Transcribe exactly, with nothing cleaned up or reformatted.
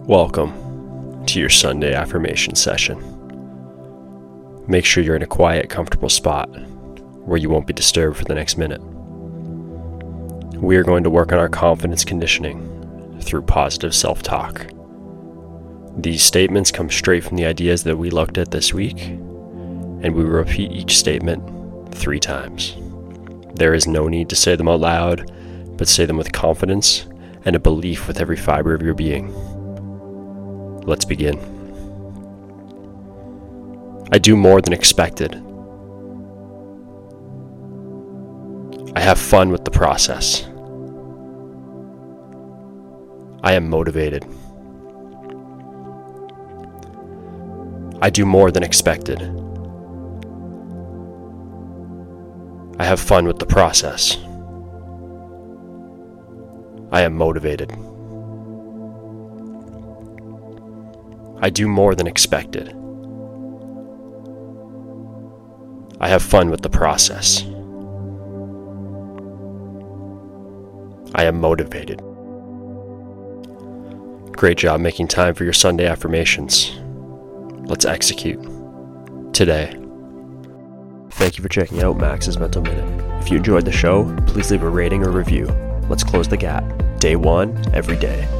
Welcome to your Sunday affirmation session. Make sure you're in a quiet, comfortable spot where you won't be disturbed for the next minute. We are going to work on our confidence conditioning through positive self-talk. These statements come straight from the ideas that we looked at this week, and we will repeat each statement three times. There is no need to say them out loud, but say them with confidence and a belief with every fiber of your being. Let's begin. I do more than expected. I have fun with the process. I am motivated. I do more than expected. I have fun with the process. I am motivated. I do more than expected. I have fun with the process. I am motivated. Great job making time for your Sunday affirmations. Let's execute today. Thank you for checking out Max's Mental Minute. If you enjoyed the show, please leave a rating or review. Let's close the gap. Day one, every day.